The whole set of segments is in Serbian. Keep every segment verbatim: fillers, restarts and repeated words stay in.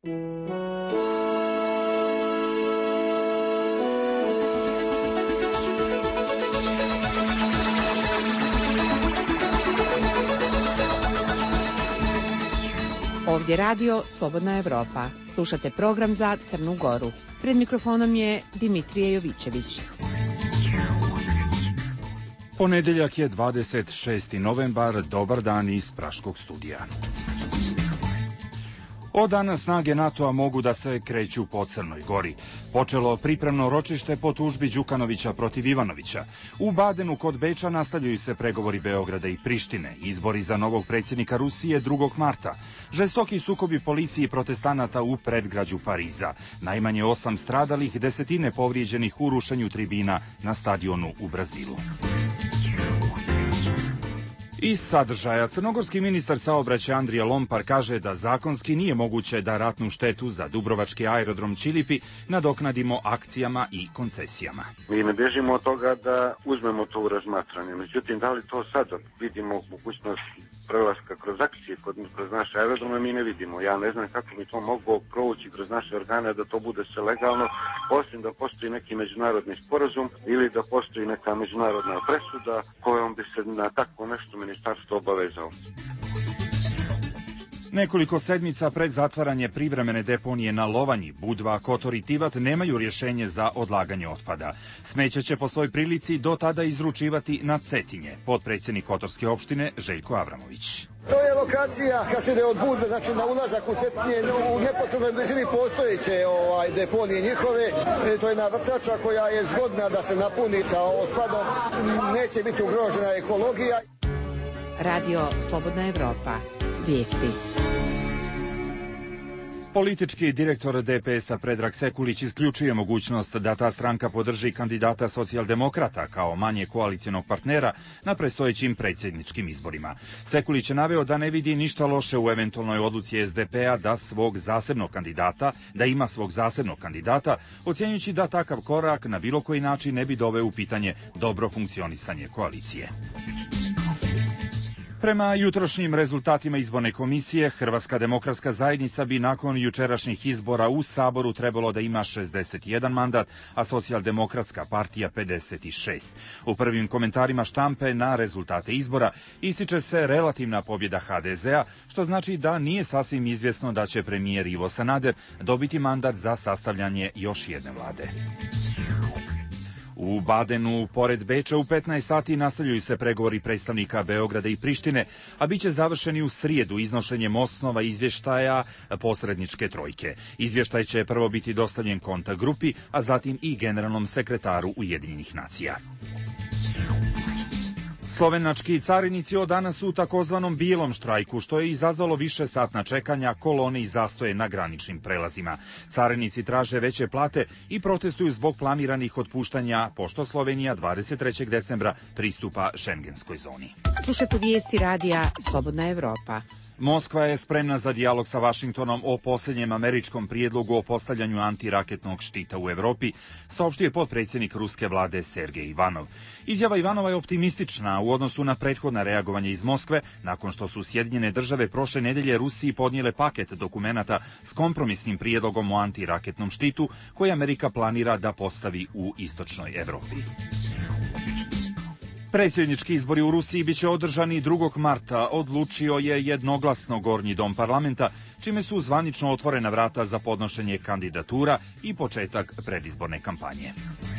Ovdje radio Slobodna Evropa. Slušate program za Crnu Goru. Pred mikrofonom je Dimitrije Jovićević. Ponedeljak je dvadeset šesti novembar, dobar dan iz Praškog studija. Od dana snage NATO-a mogu da se kreću po Crnoj Gori. Počelo pripremno ročište po tužbi Đukanovića protiv Ivanovića. U Badenu kod Beča nastavljaju se pregovori Beograda i Prištine. Izbori za novog predsjednika Rusije drugog marta. Žestoki sukobi policije i protestanata u predgrađu Pariza. Najmanje osam stradalih, desetine povrijeđenih u rušenju tribina na stadionu u Brazilu. Iz sadržaja, crnogorski ministar saobraćaja Andrija Lompar kaže da zakonski nije moguće da ratnu štetu za Dubrovački aerodrom Ćilipi nadoknadimo akcijama i koncesijama. Mi ne bježimo od toga da uzmemo to u razmatranje. Međutim, da li to sad vidimo mogućnost prelaska kroz akcije kroz naše aerodrome, mi ne vidimo. Ja ne znam kako mi to mogu provući kroz naše organe da to bude sve legalno, osim da postoji neki međunarodni sporazum ili da postoji neka međunarodna presuda kojom bi se na tako nešto ministarstvo obavezalo. Nekoliko sedmica pred zatvaranje privremene deponije na Lovanji, Budva, Kotor i Tivat nemaju rješenje za odlaganje otpada. Smeće će po svoj prilici do tada izručivati na Cetinje, potpredsjednik Kotorske opštine Željko Avramović. To je lokacija kad se ide od Budve, znači na ulazak u Cetinje, u neposrednoj blizini postojeće ovaj, deponije njihove. E, to je jedna vrtača koja je zgodna da se napuni sa otpadom, neće biti ugrožena ekologija. Radio Slobodna Evropa. Vijesti. Politički direktor D P S-a Predrag Sekulić isključuje mogućnost da ta stranka podrži kandidata socijaldemokrata kao manje koalicijonog partnera na predstojećim predsjedničkim izborima. Sekulić je naveo da ne vidi ništa loše u eventualnoj odluci S D P-a da svog zasebnog kandidata, da ima svog zasebnog kandidata, ocjenjujući da takav korak na bilo koji način ne bi doveo u pitanje dobro funkcionisanje koalicije. Prema jutrošnjim rezultatima izborne komisije, Hrvatska demokratska zajednica bi nakon jučerašnjih izbora u Saboru trebalo da ima šezdeset jedan mandat, a socijaldemokratska partija pedeset šest. U prvim komentarima štampe na rezultate izbora ističe se relativna pobjeda H D Z-a, što znači da nije sasvim izvjesno da će premijer Ivo Sanader dobiti mandat za sastavljanje još jedne vlade. U Badenu, pored Beča, u petnaest sati nastavljaju se pregovori predstavnika Beograda i Prištine, a bit će završeni u srijedu iznošenjem osnova izvještaja posredničke trojke. Izvještaj će prvo biti dostavljen kontakt grupi, a zatim i generalnom sekretaru Ujedinjenih nacija. Slovenački carinici od danas u takozvanom bijelom štrajku, što je izazvalo više satna čekanja, kolone i zastoje na graničnim prelazima. Carinici traže veće plate i protestuju zbog planiranih otpuštanja, pošto Slovenija dvadeset trećeg decembra pristupa šengenskoj zoni. Slušajte vijesti radija Slobodna Evropa. Moskva je spremna za dijalog sa Vašingtonom o posljednjem američkom prijedlogu o postavljanju antiraketnog štita u Evropi, saopštio je potpredsjednik ruske vlade Sergej Ivanov. Izjava Ivanova je optimistična u odnosu na prethodna reagovanje iz Moskve, nakon što su Sjedinjene države prošle nedelje Rusiji podnijele paket dokumenata s kompromisnim prijedlogom o antiraketnom štitu koji Amerika planira da postavi u istočnoj Evropi. Predsjednički izbori u Rusiji biće održani drugog marta, odlučio je jednoglasno Gornji dom parlamenta, čime su zvanično otvorena vrata za podnošenje kandidatura i početak predizborne kampanje.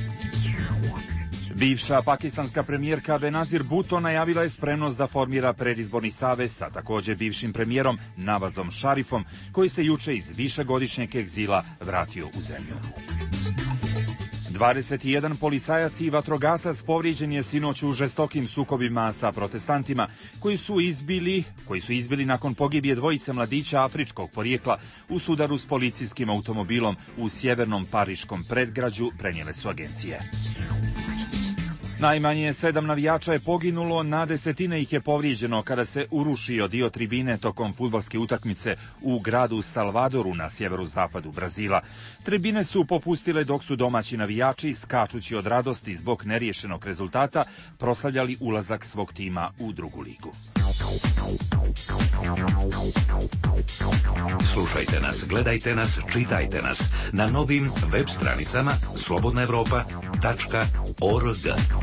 Bivša pakistanska premijerka Benazir Bhutto najavila je spremnost da formira predizborni savez sa također bivšim premijerom Nawazom Sharifom, koji se juče iz višegodišnjeg egzila vratio u zemlju. dvadeset jedan policajac i vatrogasac povrijeđen je sinoć u žestokim sukobima sa protestantima koji su izbili, koji su izbili nakon pogibije dvojice mladića afričkog porijekla u sudaru s policijskim automobilom u sjevernom pariškom predgrađu, prenijele su agencije. Najmanje sedam navijača je poginulo, na desetine ih je povrijeđeno kada se urušio dio tribine tokom fudbalske utakmice u gradu Salvadoru na sjeverozapadu Brazila. Tribine su popustile dok su domaći navijači, skačući od radosti zbog neriješenog rezultata, proslavljali ulazak svog tima u drugu ligu. Slušajte nas, gledajte nas, čitajte nas na novim web stranicama slobodna evropa tačka org.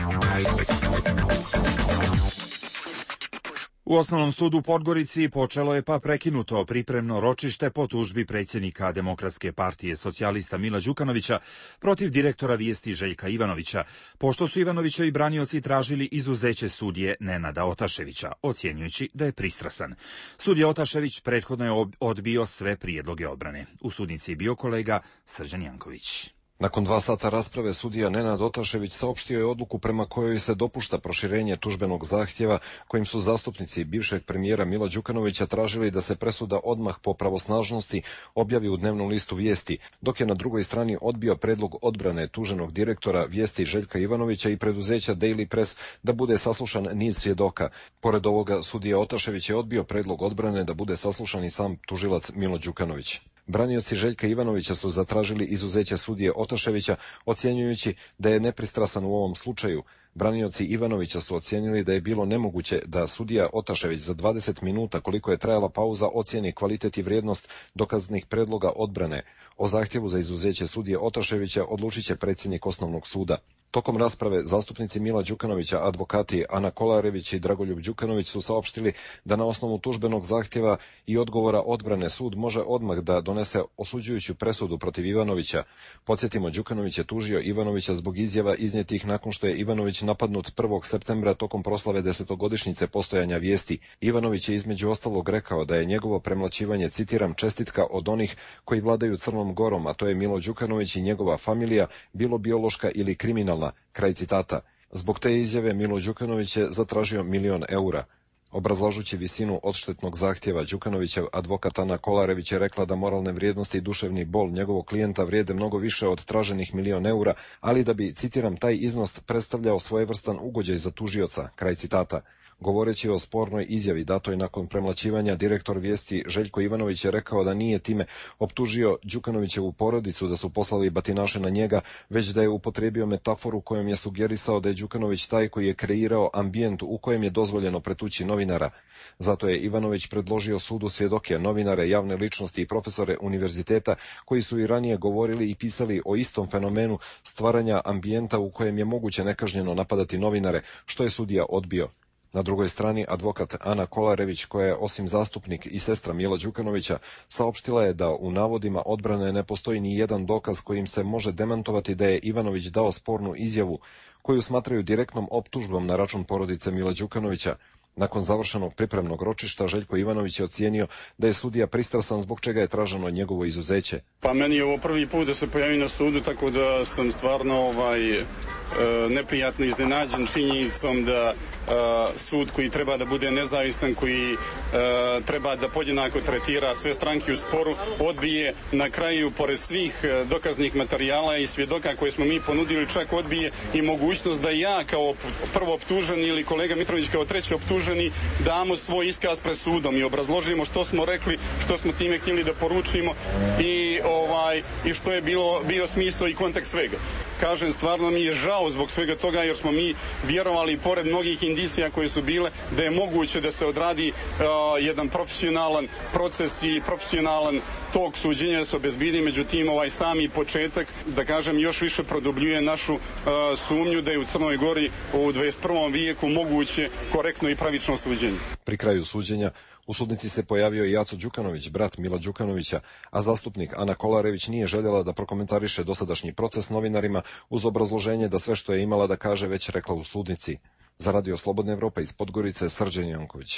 U Osnovnom sudu u Podgorici počelo je pa prekinuto pripremno ročište po tužbi predsjednika Demokratske partije socijalista Mila Đukanovića protiv direktora Vijesti Željka Ivanovića, pošto su Ivanovićevi branioci tražili izuzeće sudije Nenada Otaševića, ocjenjujući da je pristrasan. Sudija Otašević prethodno je odbio sve prijedloge odbrane. U sudnici je bio kolega Srđan Janković. Nakon dva sata rasprave sudija Nenad Otašević saopštio je odluku prema kojoj se dopušta proširenje tužbenog zahtjeva kojim su zastupnici bivšeg premijera Mila Đukanovića tražili da se presuda odmah po pravosnažnosti objavi u dnevnom listu Vijesti, dok je na drugoj strani odbio predlog odbrane tuženog direktora Vijesti Željka Ivanovića i preduzeća Daily Press da bude saslušan niz svjedoka. Pored ovoga, sudija Otašević je odbio predlog odbrane da bude saslušan i sam tužilac Milo Đukanović. Branioci Željka Ivanovića su zatražili izuzeće sudije Otaševića, ocjenjujući da je nepristrasan u ovom slučaju. Branioci Ivanovića su ocijenili da je bilo nemoguće da sudija Otašević za dvadeset minuta, koliko je trajala pauza, ocijeni kvalitet i vrijednost dokaznih predloga odbrane. O zahtjevu za izuzeće sudije Otaševića odlučit će predsjednik Osnovnog suda. Tokom rasprave zastupnici Mila Đukanovića, advokati Ana Kolarević i Dragoljub Đukanović su saopštili da na osnovu tužbenog zahtjeva i odgovora odbrane sud može odmah da donese osuđujuću presudu protiv Ivanovića. Podsjetimo, Đukanović je tužio Ivanovića zbog izjava iznijetih nakon što je Ivanović napadnut prvog septembra tokom proslave desetogodišnjice postojanja Vijesti. Ivanović je između ostalog rekao da je njegovo premlaćivanje, citiram, čestitka od onih koji vladaju Crnom Gorom, a to je Milo Đukanović i njegova familija, bilo biološka ili kriminalna. Kraj citata. Zbog te izjave Milo Đukanović je zatražio milion eura. Obrazlažući visinu odštetnog zahtjeva, Đukanovićev advokat Ana Kolarević je rekla da moralne vrijednosti i duševni bol njegovog klijenta vrijede mnogo više od traženih milion eura, ali da bi, citiram, taj iznos predstavljao svojevrstan ugođaj za tužioca. Kraj citata. Govoreći o spornoj izjavi datoj nakon premlaćivanja, direktor Vijesti Željko Ivanović je rekao da nije time optužio Đukanovićevu porodicu da su poslali batinaše na njega, već da je upotrijebio metaforu kojom je sugerisao da je Đukanović taj koji je kreirao ambijent u kojem je dozvoljeno pretući novinara. Zato je Ivanović predložio sudu svjedoke, novinare, javne ličnosti i profesore univerziteta koji su i ranije govorili i pisali o istom fenomenu stvaranja ambijenta u kojem je moguće nekažnjeno napadati novinare, što je sudija odbio. Na drugoj strani, advokat Ana Kolarević, koja je osim zastupnik i sestra Mila Đukanovića, saopštila je da u navodima odbrane ne postoji ni jedan dokaz kojim se može demantovati da je Ivanović dao spornu izjavu, koju smatraju direktnom optužbom na račun porodice Mila Đukanovića. Nakon završenog pripremnog ročišta, Željko Ivanović je ocijenio da je sudija pristrasan, zbog čega je traženo njegovo izuzeće. Pa meni je ovo prvi put da se pojavim na sudu, tako da sam stvarno ovaj, neprijatno iznenađen činjenicom da sud koji treba da bude nezavisan, koji treba da podjednako tretira sve stranke u sporu, odbije na kraju, pored svih dokaznih materijala i svjedoka koje smo mi ponudili, čak odbije i mogućnost da ja kao prvo optuženi ili kolega Mitrović kao treći optuženi damo svoj iskaz pred sudom i obrazložimo što smo rekli, što smo time htjeli da poručimo i, ovaj, i što je bilo, bio smisao i kontekst svega. Kažem, stvarno mi je žao zbog svega toga jer smo mi vjerovali, pored mnogih indicija koje su bile, da je moguće da se odradi uh, jedan profesionalan proces i profesionalan tok suđenja da se obezbidi, međutim ovaj sami početak, da kažem, još više produbljuje našu uh, sumnju da je u Crnoj Gori u dvadeset prvom vijeku moguće korektno i pravično suđenje. Pri kraju suđenja u sudnici se pojavio i Aco Đukanović, brat Mila Đukanovića, a zastupnik Ana Kolarević nije željela da prokomentariše dosadašnji proces novinarima uz obrazloženje da sve što je imala da kaže već rekla u sudnici. Za Radio Slobodna Evropa iz Podgorice, Srđan Janković.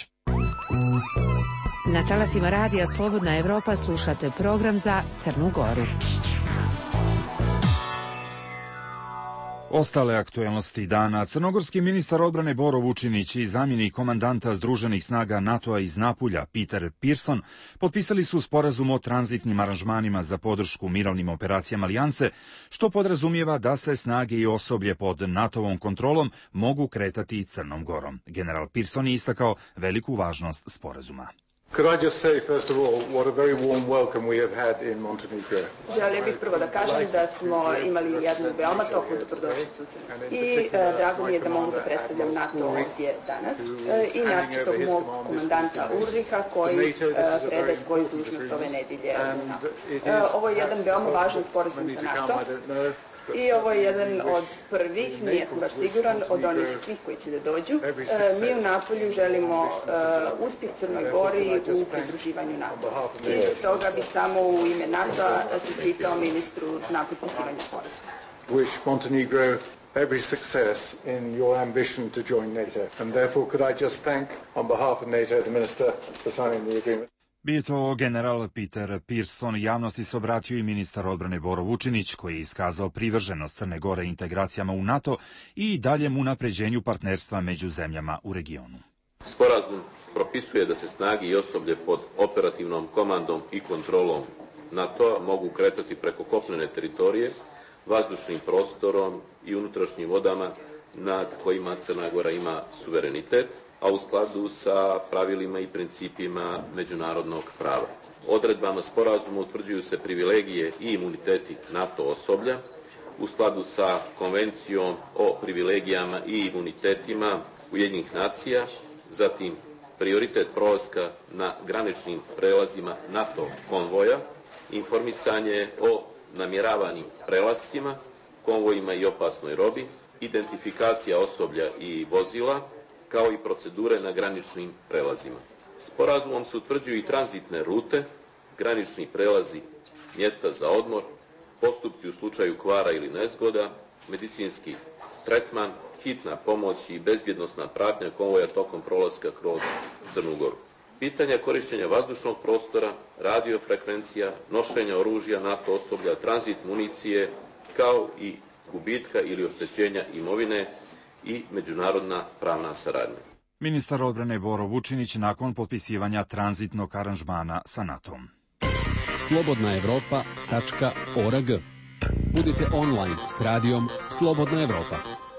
Na talasima Radija Slobodna Evropa slušate program za Crnu Goru. Ostale aktuelnosti dana. Crnogorski ministar odbrane Boro Vučinić i zamjenik komandanta Združenih snaga NATO-a iz Napulja, Peter Pearson, potpisali su sporazum o tranzitnim aranžmanima za podršku mirovnim operacijama alijanse, što podrazumijeva da se snage i osoblje pod NATO-vom kontrolom mogu kretati Crnom Gorom. General Pearson je istakao veliku važnost sporazuma. Could I just say, first of all, what a very warm welcome we have had in Montenegro. Želio bih prvo da kažem da smo imali jednu veoma toplu dobrodošlicu u Crnoj. I e, drago mi je da mogu da predstavljam NATO ovdje danas e, i naročito mog komandanta Ulriha koji e, predaje svoju dužnost ove nedelje u NATO. E, ovo je jedan veoma važan sporazum za NATO. I ovo je jedan od prvih, nije sam baš siguran, od onih svih koji će da dođu. E, mi u Napolju želimo e, uspjeh Crnoj Gori u pridruživanju NATO. I stoga bih samo u ime NATO čestitao ministru na potpisivanju sporazuma. Wish Montenegro every success in your ambition to join NATO. And therefore could I just thank on behalf of NATO the minister for signing the agreement. Bio to general Peter Pearson. Javnosti se obratio i ministar odbrane Boro Vučinić, koji je iskazao privrženost Crne Gore integracijama u NATO i daljem unapređenju partnerstva među zemljama u regionu. Sporazum propisuje da se snage i osoblje pod operativnom komandom i kontrolom NATO mogu kretati preko kopnene teritorije, vazdušnim prostorom i unutrašnjim vodama nad kojima Crna Gora ima suverenitet, a u skladu sa pravilima i principima međunarodnog prava. Odredbama sporazuma utvrđuju se privilegije i imuniteti NATO osoblja u skladu sa Konvencijom o privilegijama i imunitetima Ujedinjenih nacija, zatim prioritet prolaska na graničnim prelazima NATO konvoja, informisanje o namjeravanim prelascima, konvojima i opasnoj robi, identifikacija osoblja i vozila, kao i procedure na graničnim prelazima. Sporazumom se utvrđuju i tranzitne rute, granični prelazi, mjesta za odmor, postupci u slučaju kvara ili nezgoda, medicinski tretman, hitna pomoć i bezbjednosna pratnja konvoja tokom prolaska kroz Crnu Goru. Pitanja korištenja vazdušnog prostora, radiofrekvencija, nošenja oružja NATO osoblja, tranzit municije, kao i gubitka ili oštećenja imovine i međunarodna pravna saradnja. Ministar odbrane Boro Vučinić nakon potpisivanja tranzitnog aranžmana sa NATO-om. slobodna evropa tačka org. Budite online s radijom Slobodna Evropa.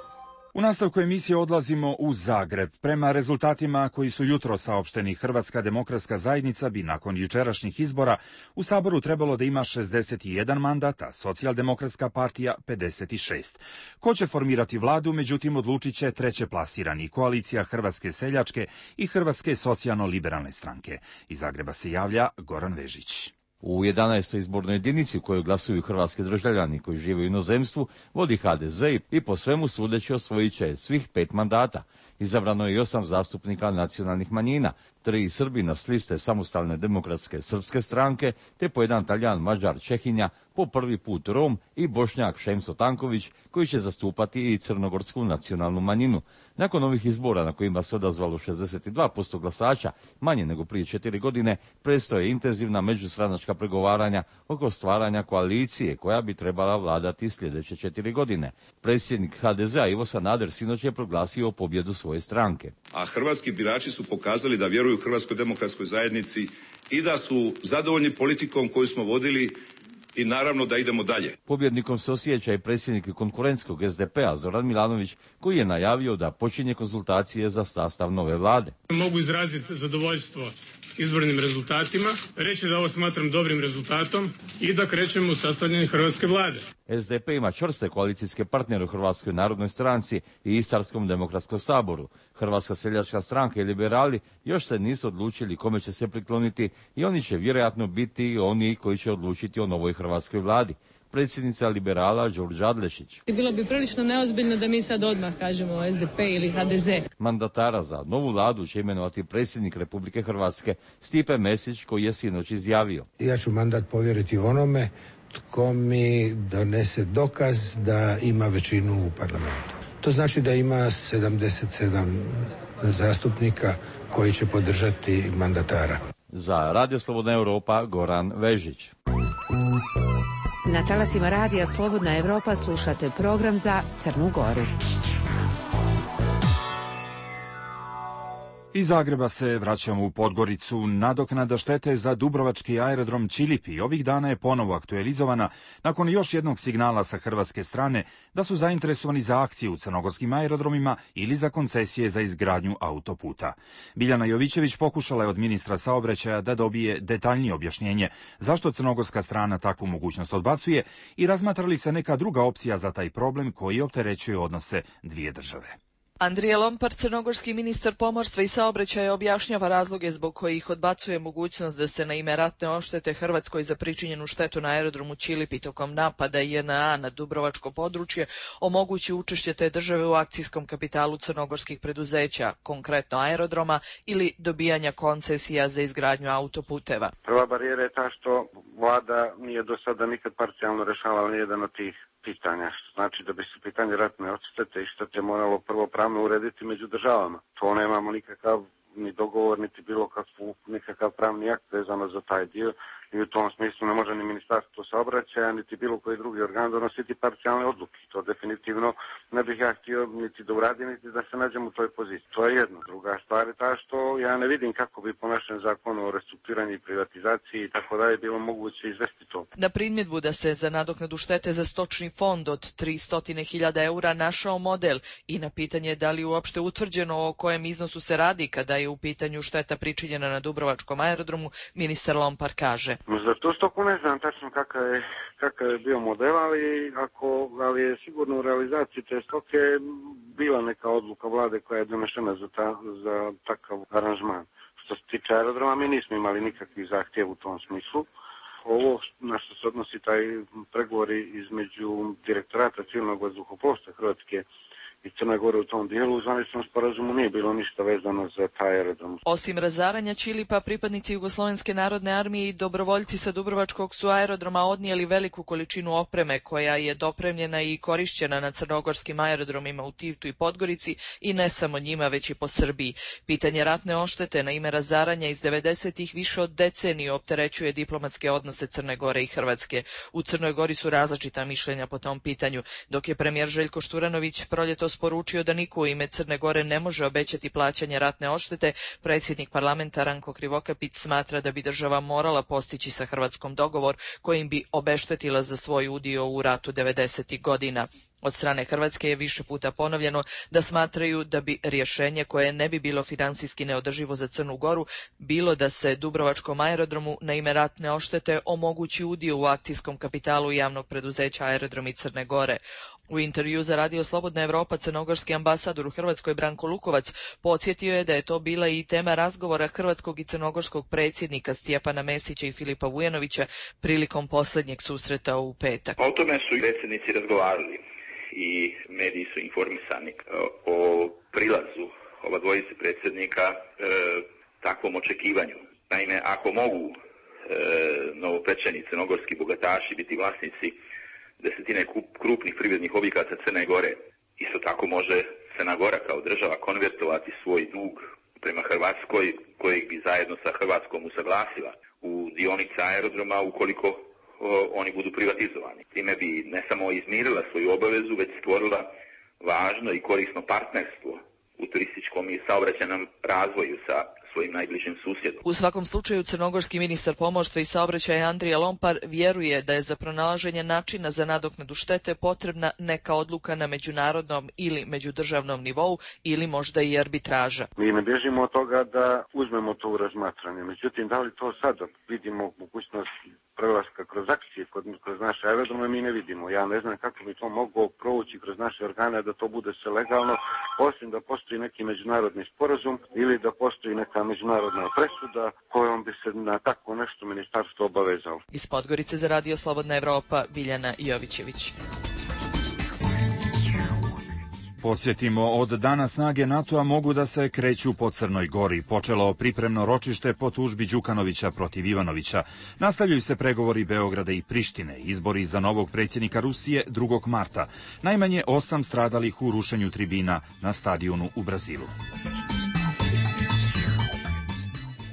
U nastavku emisije odlazimo u Zagreb. Prema rezultatima koji su jutro saopšteni, Hrvatska demokratska zajednica bi nakon jučerašnjih izbora u Saboru trebalo da ima šezdeset jedan mandat, a Socijaldemokratska partija pedeset šest. Ko će formirati vladu, međutim, odlučit će treće plasirani, koalicija Hrvatske seljačke i Hrvatske socijalno-liberalne stranke. Iz Zagreba se javlja Goran Vežić. U jedanaestoj izbornoj jedinici u kojoj glasuju hrvatski državljani koji žive u inozemstvu vodi ha de ze i po svemu sudeći osvojit će svih pet mandata. Izabrano je i osam zastupnika nacionalnih manjina, tri Srbina s liste Samostalne demokratske srpske stranke, te po jedan Taljan, Mađar, Čehinja, po prvi put Rom i Bošnjak Šemso Tanković, koji će zastupati i crnogorsku nacionalnu manjinu. Nakon ovih izbora na kojima se odazvalo šezdeset dva posto glasača, manje nego prije četiri godine, predstoje intenzivna međustranačka pregovaranja oko stvaranja koalicije koja bi trebala vladati sljedeće četiri godine. Predsjednik ha de zea Ivo Sanader sinoć je proglasio pobjedu svoje stranke. A hrvatski birači su pokazali da vjeruju Hrvatskoj demokratskoj zajednici i da su zadovoljni politikom koju smo vodili i naravno da idemo dalje. Pobjednikom se osjeća i predsjednik konkurentskog es de pea Zoran Milanović, koji je najavio da počinje konzultacije za sastav nove vlade. Mogu izraziti zadovoljstvo izbornim rezultatima, reći da ovo smatram dobrim rezultatom i da krećemo u sastavljanje hrvatske vlade. es de pe ima čvrste koalicijske partnere u Hrvatskoj narodnoj stranci i Istarskom demokratskom saboru. Hrvatska seljačka stranka i liberali još se nisu odlučili kome će se prikloniti i oni će vjerojatno biti oni koji će odlučiti o novoj hrvatskoj vladi. Predsjednica liberala Đurđa Adlešić. Bilo bi prilično neozbiljno da mi sad odmah kažemo es de pe ili ha de ze. Mandatara za novu vladu će imenovati predsjednik Republike Hrvatske Stipe Mesić, koji je sinoć izjavio. Ja ću mandat povjeriti onome tko mi donese dokaz da ima većinu u parlamentu. To znači da ima sedamdeset sedam zastupnika koji će podržati mandatara. Za Radio Slobodna Evropa Goran Vežić. Na talasima radija Slobodna Evropa slušate program za Crnu Goru. Iz Zagreba se vraćamo u Podgoricu. Nadoknada štete za dubrovački aerodrom Čilipi ovih dana je ponovo aktualizovana nakon još jednog signala sa hrvatske strane da su zainteresovani za akcije u crnogorskim aerodromima ili za koncesije za izgradnju autoputa. Biljana Jovićević pokušala je od ministra saobraćaja da dobije detaljnije objašnjenje zašto crnogorska strana takvu mogućnost odbacuje i razmatra li se neka druga opcija za taj problem koji opterećuje odnose dvije države. Andrija Lompar, crnogorski ministar pomorstva i saobraćaja, objašnjava razloge zbog kojih odbacuje mogućnost da se na ime ratne odštete Hrvatskoj za pričinjenu štetu na aerodromu Čilipi tokom napada J N A na dubrovačko područje omogući učešće te države u akcijskom kapitalu crnogorskih preduzeća, konkretno aerodroma, ili dobijanja koncesija za izgradnju autoputeva. Prva barijera je ta što vlada nije do sada nikad parcijalno rešavala nijedan od tih pitanja, što znači da bi se pitanje ratne odštete i štete moralo prvo pravno urediti među državama. To nemamo nikakav ni dogovor, niti bilo kakvu, nikakav pravni akt vezano za taj dio i u tom smislu ne može ni ministarstvo saobraćaja, niti bilo koji drugi organ donositi parcijalne odluke. To definitivno ne bih ja htio niti da uradim, niti da se nađem u toj poziciji. To je jedno. Druga stvar je ta što ja ne vidim kako bi po našem zakonu o restrukturiranju i privatizaciji i tako dalje bilo moguće izvesti to. Na primjedbu da se za nadoknadu štete za stočni fond od tristo hiljada eura našao model i na pitanje da li uopšte utvrđeno o kojem iznosu se radi kada je u pitanju šteta pričinjena na dubrovačkom aerodromu, ministar Lompar kaže. Za to stoku ne znam tačno kakav je, kakav je bio model, ali, ako, ali je sigurno u realizaciji te stoke bila neka odluka vlade koja je donešena za, ta, za takav aranžman. Što se tiče aerodroma, mi nismo imali nikakvih zahtjeva u tom smislu. Ovo na što se odnosi taj pregovori između direktorata civilnog vazduhoplovstva Hrvatske i Crne Gore u tom dijelu, u zvaničnom sporazumu nije bilo ništa vezano za taj aerodrom. Osim razaranja Čilipa, pripadnici Jugoslovenske narodne armije i dobrovoljci sa dubrovačkog su aerodroma odnijeli veliku količinu opreme koja je dopremljena i korišćena na crnogorskim aerodromima u Tivtu i Podgorici i ne samo njima, već i po Srbiji. Pitanje ratne odštete na ime razaranja iz devedesetih više od deceniju opterećuje diplomatske odnose Crne Gore i Hrvatske. U Crnoj Gori su različita mišljenja po tom pitanju, dok je premijer Željko Šturanović proljetos poručio da niko u ime Crne Gore ne može obećati plaćanje ratne odštete, predsjednik parlamenta Ranko Krivokapić smatra da bi država morala postići sa Hrvatskom dogovor kojim bi obeštetila za svoj udio u ratu devedesetih godina. Od strane Hrvatske je više puta ponovljeno da smatraju da bi rješenje koje ne bi bilo financijski neodrživo za Crnu Goru bilo da se dubrovačkom aerodromu na ime ratne odštete omogući udio u akcijskom kapitalu javnog preduzeća Aerodromi Crne Gore. U intervju za Radio Slobodna Evropa crnogorski ambasador u Hrvatskoj Branko Lukovac podsjetio je da je to bila i tema razgovora hrvatskog i crnogorskog predsjednika Stjepana Mesića i Filipa Vujanovića prilikom posljednjeg susreta u petak. O tome su i predsjednici razgovarali i mediji su informisani o prilazu ova dvojice predsjednika e, takvom očekivanju. Naime, ako mogu e, novopečeni crnogorski bogataši biti vlasnici desetine krupnih privrednih objekata Crne Gore, isto tako može Crna Gora kao država konvertovati svoj dug prema Hrvatskoj, kojeg bi zajedno sa Hrvatskom usaglasila u dionice aerodroma ukoliko o, oni budu privatizovani. Time bi ne samo izmirila svoju obavezu, već stvorila važno i korisno partnerstvo u turističkom i saobraćajnom razvoju sa svojim najbližim susjedom. U svakom slučaju crnogorski ministar pomorstva i saobraćaja Andrija Lompar vjeruje da je za pronalaženje načina za nadoknadu štete potrebna neka odluka na međunarodnom ili međudržavnom nivou ili možda i arbitraža. Mi ne bježimo od toga da uzmemo to u razmatranje. Međutim, da li to sada vidimo mogućnost prelaska kroz akcije kroz naše aerodrome, mi ne vidimo. Ja ne znam kako bi to moglo provući kroz naše organe da to bude sve legalno, osim da postoji neki međunarodni sporazum ili da postoji neka međunarodna presuda kojom bi se na tako nešto ministarstvo obavezalo. Iz Podgorice za Radio Slobodna Evropa, Biljana Jovićević. Podsjetimo, od dana snage NATO-a mogu da se kreću po Crnoj Gori. Počelo pripremno ročište po tužbi Đukanovića protiv Ivanovića. Nastavljaju se pregovori Beograda i Prištine. Izbori za novog predsjednika Rusije drugog marta. Najmanje osam stradalih u rušenju tribina na stadionu u Brazilu.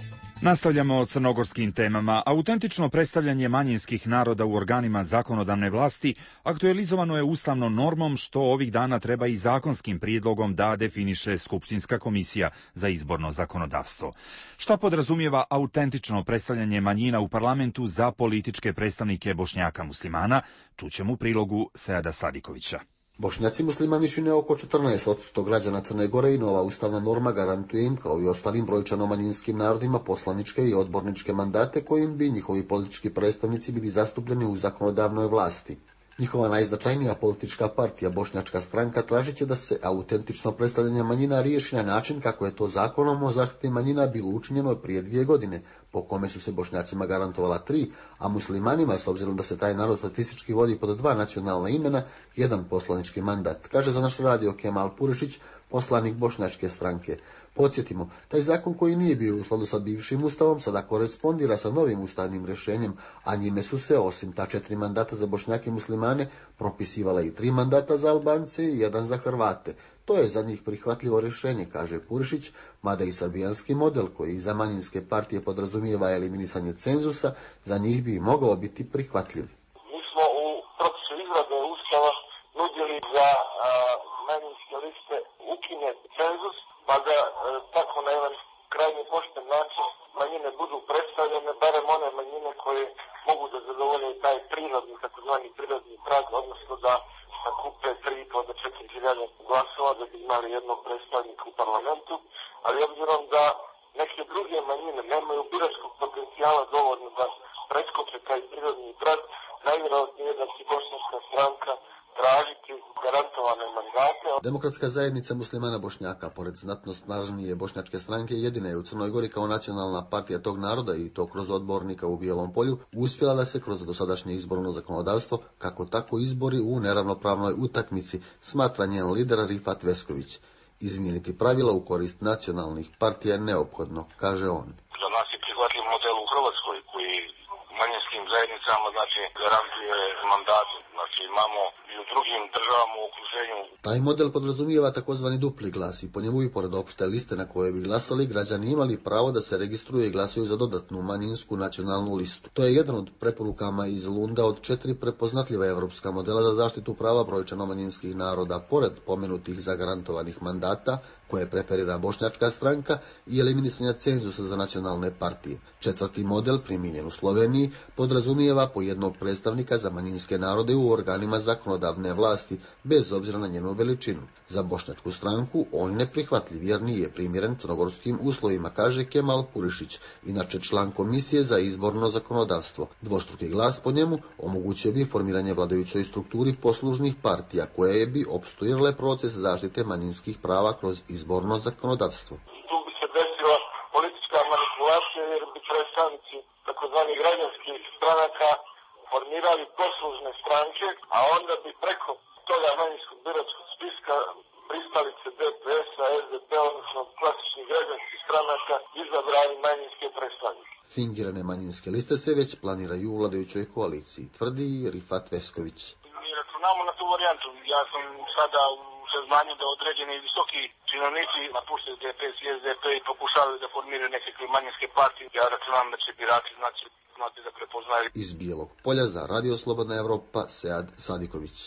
Nastavljamo o crnogorskim temama. Autentično predstavljanje manjinskih naroda u organima zakonodavne vlasti aktualizovano je ustavnom normom, što ovih dana treba i zakonskim prijedlogom da definiše Skupštinska komisija za izborno zakonodavstvo. Šta podrazumijeva autentično predstavljanje manjina u parlamentu za političke predstavnike Bošnjaka muslimana, čućemo u prilogu Seada Sadikovića. Bošnjaci muslimani čine oko četrnaest posto građana Crne Gore i nova ustavna norma garantuje im, kao i ostalim brojčano manjinskim narodima, poslaničke i odborničke mandate kojim bi njihovi politički predstavnici bili zastupljeni u zakonodavnoj vlasti. Njihova najznačajnija politička partija, Bošnjačka stranka, tražit će da se autentično predstavljanje manjina riješi na način kako je to zakonom o zaštiti manjina bilo učinjeno prije dvije godine, po kome su se Bošnjacima garantovala tri, a muslimanima, s obzirom da se taj narod statistički vodi pod dva nacionalna imena, jedan poslanički mandat, kaže za naš radio Kemal Purišić, poslanik Bošnjačke stranke. Podsjetimo, taj zakon koji nije bio u skladu sa bivšim ustavom sada korespondira sa novim ustavnim rješenjem, a njime su se, osim ta četiri mandata za Bošnjake i muslimane, propisivala i tri mandata za Albance i jedan za Hrvate. To je za njih prihvatljivo rješenje, kaže Purišić, mada i srbijanski model koji za manjinske partije podrazumijeva eliminisanje cenzusa, za njih bi mogao biti prihvatljiv. Mi smo u procesu izrade ustava nudili za a, manjinske liste ukine cenzus, pa da e, tako na jedan krajnji pošten način manjine budu predstavljene, barem one manjine koje mogu da zadovolje taj prirodni, takozvani prirodni prag, odnosno da sakupe tri i po do četiri hiljade glasova da bi imali jednog predstavnika u parlamentu, ali obzirom da neke druge manjine nemaju biračkog potencijala dovoljno da preskoče taj prirodni prag, najvjerojatnije da će Bošnjačka stranka tražiti garantovane mandate. Demokratska zajednica muslimana Bošnjaka, pored znatno snažnije Bošnjačke stranke, jedina je u Crnoj Gori kao nacionalna partija tog naroda i to kroz odbornika u Bijelom polju uspjela da se kroz dosadašnje izborno zakonodavstvo, kako tako izbori u neravnopravnoj utakmici, smatra njen lider Rifat Vesković. Izmijeniti pravila u korist nacionalnih partija je neophodno, kaže on. Za nas je prihvatljiv model u Hrvatskoj koji manjinskim zajednicama znači garantuje mandate. Znači imamo i u drugim državama u okruženju. Taj model podrazumijeva takozvani dupli glas i po njemu i pored opšte liste na koje bi glasali, građani imali pravo da se registruju i glasuju za dodatnu manjinsku nacionalnu listu. To je jedan od preporukama iz Lunda od četiri prepoznatljiva evropska modela za zaštitu prava brojčano manjinskih naroda, pored pomenutih zagarantovanih mandata, koje preferira Bošnjačka stranka, i eliminisanja cenzusa za nacionalne partije. Četvrti model, primijenjen u Sloveniji, podrazumijeva po jednog predstavnika za manjinske narode u organima zakonodavne vlasti, bez obzira na njenu veličinu. Za Bošnjačku stranku on je neprihvatljiv jer nije primjeren crnogorskim uslovima, kaže Kemal Purišić, inače član Komisije za izborno zakonodavstvo. Dvostruki glas po njemu omogućio bi formiranje vladajućoj strukturi poslužnih partija, koje bi opstruirale proces zaštite manjinskih prava kroz izborno zakonodavstvo. Tu bi se desila politička manipulacija jer bi predstavnici takozvani građanskih stranaka formirali poslužne stranke, a onda bi preko toga manjinskog biračkog spiska pristalice D P S-a, S D P-a, odnosno klasičnih građanskih stranaka, izabrali manjinske predstavnike. Fingirane manjinske liste se već planiraju u vladajućoj koaliciji, tvrdi Rifat Vesković. Mi računamo na tu varijantu. Ja sam sada u saznanju da određeni visoki činovnici napuštaju D P S i S D P i pokušavaju da formiraju nekakve manjinske partije. Ja računam da će birači znači, znači da prepoznaju. Iz Bijelog polja za Radio Slobodna Evropa, Sead Sadiković.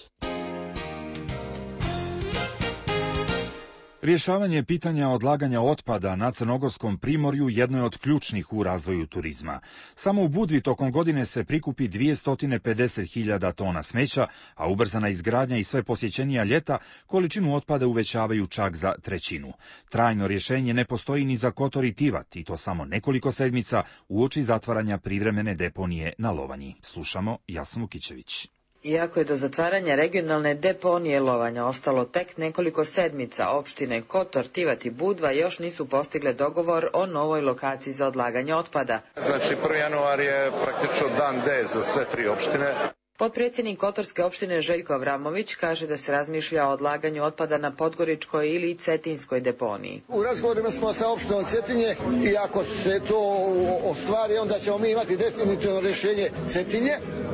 Rješavanje pitanja odlaganja otpada na Crnogorskom primorju jedno je od ključnih u razvoju turizma. Samo u Budvi tokom godine se prikupi dvjesto pedeset hiljada tona smeća, a ubrzana izgradnja i sve posjećenija ljeta količinu otpada uvećavaju čak za trećinu. Trajno rješenje ne postoji ni za Kotor i Tivat, i to samo nekoliko sedmica uoči zatvaranja privremene deponije na Lovanji. Slušamo Jasnu Kićević. Iako je do zatvaranja regionalne deponije Lovanja ostalo tek nekoliko sedmica, opštine Kotor, Tivat i Budva još nisu postigle dogovor o novoj lokaciji za odlaganje otpada. Znači prvi januar je praktično dan D za sve tri opštine. Potpredsjednik Kotorske opštine Željko Avramović kaže da se razmišlja o odlaganju otpada na Podgoričkoj ili Cetinskoj deponiji. U razgovorima smo sa opštinom Cetinje i ako se to ostvari, onda ćemo mi imati definitivno rješenje Cetinje,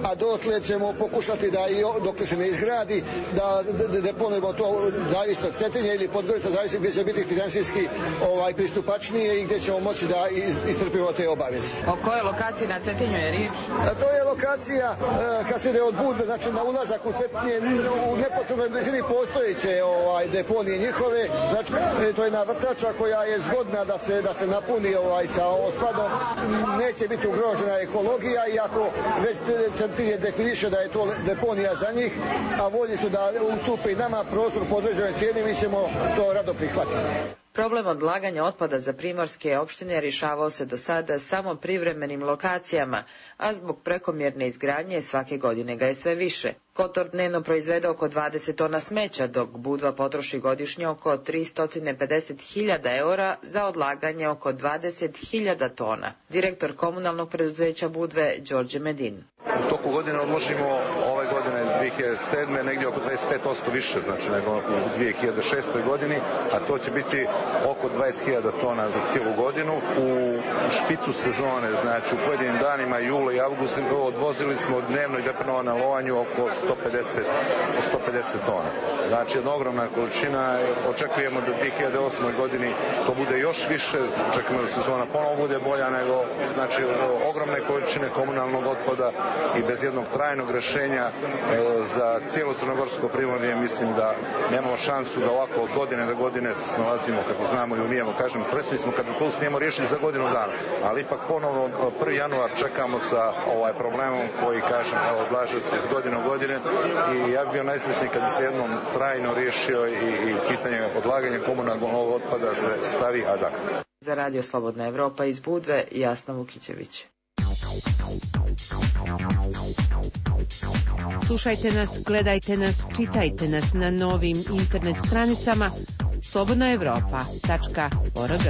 a dotle ćemo pokušati da i dok se ne izgradi, da deponujemo to zavisno od Cetinje ili Podgorica, zavisno gdje će biti finansijski ovaj, pristupačnije i gdje ćemo moći da istrpimo te obaveze. O kojoj lokaciji na Cetinju je riječ? To je lokacija kad se ide od Budve, znači na ulazak u Cetinje, u neposrednoj blizini postojeće ovaj, deponije njihove, znači to je jedna vrtača koja je zgodna da se, da se napuni ovaj, sa otpadom, neće biti ugrožena ekologija, iako već Cetinje definiše da je to deponija za njih, a volji su da ustupe i nama prostor po određenoj cijeni, mi ćemo to rado prihvatiti. Problem odlaganja otpada za primorske opštine rješavao se do sada samo privremenim lokacijama, a zbog prekomjerne izgradnje svake godine ga je sve više. Kotor dnevno proizvede oko dvadeset tona smeća, dok Budva potroši godišnje oko tristo pedeset hiljada eura za odlaganje oko dvadeset hiljada tona. Direktor komunalnog preduzeća Budve, Đorđe Medin. U toku godine odložimo ove godine dvije hiljade sedme negdje oko dvadeset pet posto više, znači nego u dvije hiljade šestoj godini, a to će biti oko dvadeset hiljada tona za cijelu godinu. U špicu sezone, znači u pojedinim danima, jula i avgust, odvozili smo dnevno i deponova na lovanju oko sto pedeset tona. Znači jedna ogromna količina, očekujemo da u dvije hiljade osmoj godini to bude još više, očekujemo da sezona ponovo bude bolja, nego znači ogromne količine komunalnog otpada i bez jednog trajnog rješenja za cijelo crnogorsko primorje mislim da nemamo šansu da ovako od godine do godine se snalazimo kako znamo i umijemo. Kažem, sretni smo kada to uspijemo riješiti za godinu dana, ali ipak ponovno prvi januar čekamo sa ovaj problemom koji, kažem, odlaže se iz godine u godine i ja bih bio najsretniji kad bi se jednom trajno riješio i, i pitanje odlaganja komunalnog otpada se stavi ad acta. Za Radio Slobodna Evropa iz Budve, Jasna Vukićević. Slušajte nas, gledajte nas, čitajte nas na novim internet stranicama slobodna evropa tačka org.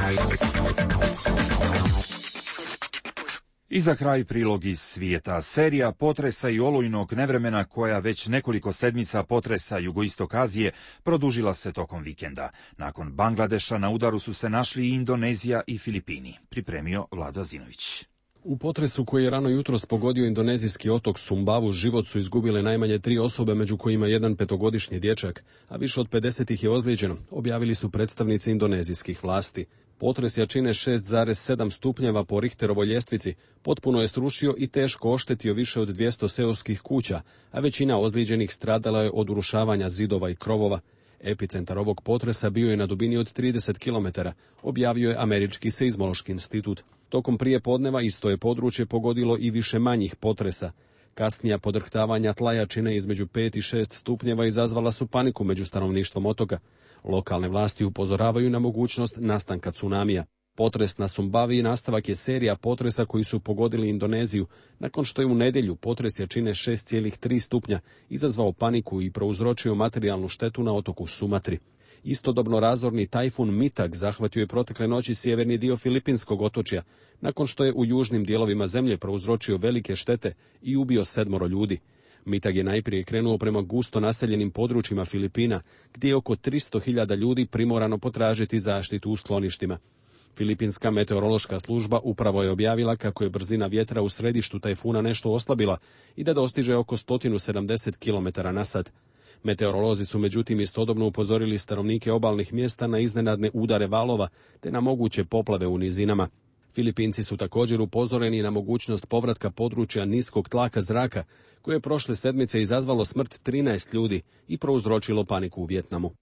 I za kraj prilog iz svijeta. Serija potresa i olujnog nevremena koja već nekoliko sedmica potresa jugoistok Azije produžila se tokom vikenda. Nakon Bangladeša na udaru su se našli i Indonezija i Filipini. Pripremio Vlado Azinović. U potresu koji je rano jutros pogodio indonezijski otok Sumbavu život su izgubile najmanje tri osobe, među kojima jedan petogodišnji dječak, a više od pedeset ih je ozlijeđeno, objavili su predstavnici indonezijskih vlasti. Potres jačine šest zarez sedam stupnjeva po Richterovoj ljestvici potpuno je srušio i teško oštetio više od dvjesto seoskih kuća, a većina ozlijeđenih stradala je od urušavanja zidova i krovova. Epicentar ovog potresa bio je na dubini od trideset kilometara, objavio je Američki seizmološki institut. Tokom prije podneva isto je područje pogodilo i više manjih potresa. Kasnija podrhtavanja tla jačine između pet i šest stupnjeva izazvala su paniku među stanovništvom otoka. Lokalne vlasti upozoravaju na mogućnost nastanka tsunamija. Potres na Sumbavi nastavak je serija potresa koji su pogodili Indoneziju, nakon što je u nedjelju potres jačine šest zarez tri stupnja izazvao paniku i prouzročio materijalnu štetu na otoku Sumatri. Istodobno razorni tajfun Mitag zahvatio je protekle noći sjeverni dio Filipinskog otočja, nakon što je u južnim dijelovima zemlje prouzročio velike štete i ubio sedmoro ljudi. Mitag je najprije krenuo prema gusto naseljenim područjima Filipina, gdje je oko tristo hiljada ljudi primorano potražiti zaštitu u skloništima. Filipinska meteorološka služba upravo je objavila kako je brzina vjetra u središtu tajfuna nešto oslabila i da dostiže oko sto sedamdeset kilometara na sat. Meteorolozi su međutim istodobno upozorili stanovnike obalnih mjesta na iznenadne udare valova te na moguće poplave u nizinama. Filipinci su također upozoreni na mogućnost povratka područja niskog tlaka zraka, koje je prošle sedmice izazvalo smrt trinaest ljudi i prouzročilo paniku u Vijetnamu.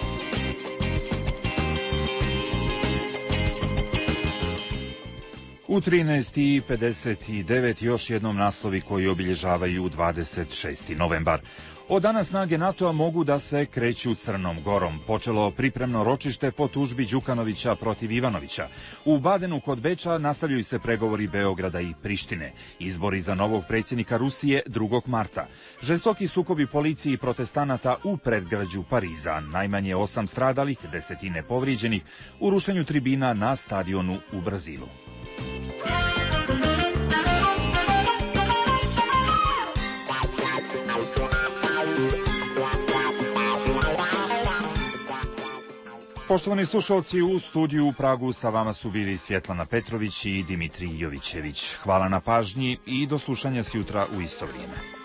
U trinaest i pedeset devet još jednom naslovi koji obilježavaju dvadeset šesti novembar. Od danas snage NATO-a mogu da se kreću Crnom Gorom. Počelo pripremno ročište po tužbi Đukanovića protiv Ivanovića. U Badenu kod Beča nastavljaju se pregovori Beograda i Prištine. Izbori za novog predsjednika Rusije drugog marta. Žestoki sukobi policiji i protestanata u predgrađu Pariza. Najmanje osam stradalih, desetine povrijeđenih u rušenju tribina na stadionu u Brazilu. Poštovani slušalci, u studiju u Pragu sa vama su bili Svjetlana Petrović i Dimitrij Jovićević. Hvala na pažnji i do slušanja sjutra u isto vrijeme.